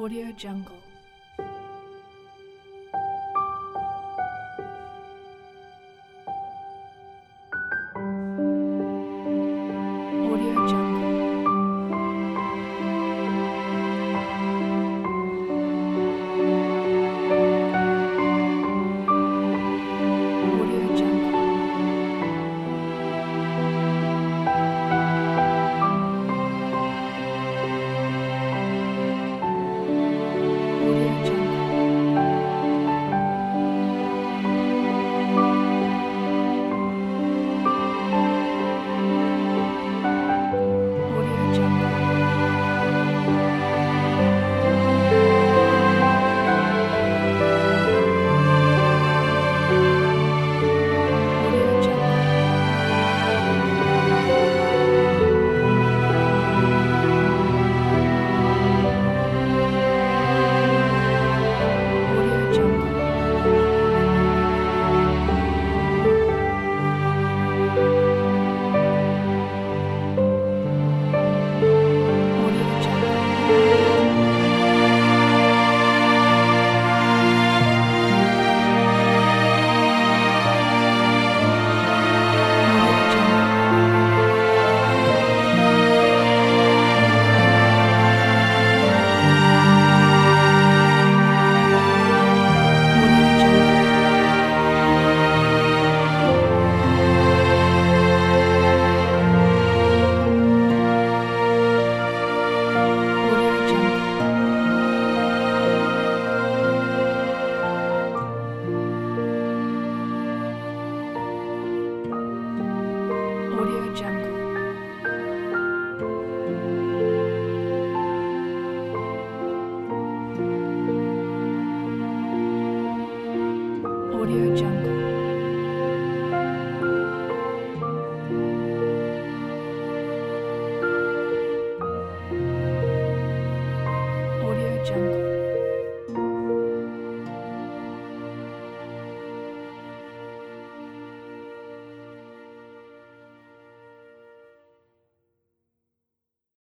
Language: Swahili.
Audio Jungle. Audio Jungle. Audio Jungle. Audio Jungle. Audio Jungle. Audio Jungle. Audio Jungle. Audio Jungle. Audio Jungle. Audio Jungle. Audio Jungle. Audio Jungle. Audio Jungle.